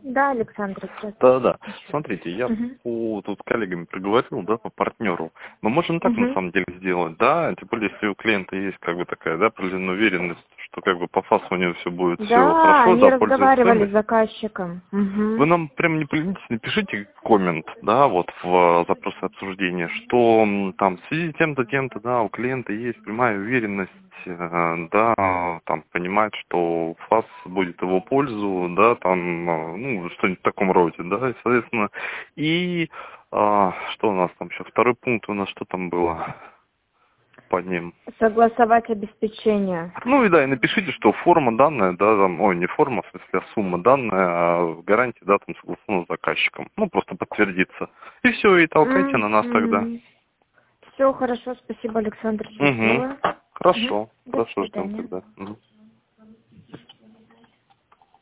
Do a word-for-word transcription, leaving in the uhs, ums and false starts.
Да, Александр, Да-да-да. Смотрите, я Мгм. по, тут с коллегами приговорил, да, по партнеру. Мы можем так на Мгм. самом деле сделать, да, тем более, если у клиента есть как бы такая, да, определенная уверенность, что как бы по фасу у него все будет все Да, хорошо, они да, пользуется разговаривали с стоимость. заказчиком. Вы Мгм. нам прям не поленитесь, напишите коммент, да, вот в запросе обсуждения, что м, там в связи с тем-то, тем-то, да, у клиента есть прямая уверенность, э, да, там понимать, что ФАС будет его пользу, да, там, э, ну, что-нибудь в таком роде, да, и, соответственно, и а, что у нас там еще, второй пункт у нас, что там было под ним? Согласовать обеспечение. Ну и да, и напишите, что форма данная, да, там, ой, не форма, в смысле, а сумма данная, а в гарантии, да, там, согласована с заказчиком. Ну, просто подтвердиться. И все, и толкайте на нас тогда. Все хорошо, спасибо, Александр, Угу. учту. Мгм. Хорошо, До хорошо, ждем свидания. тогда. Мгм.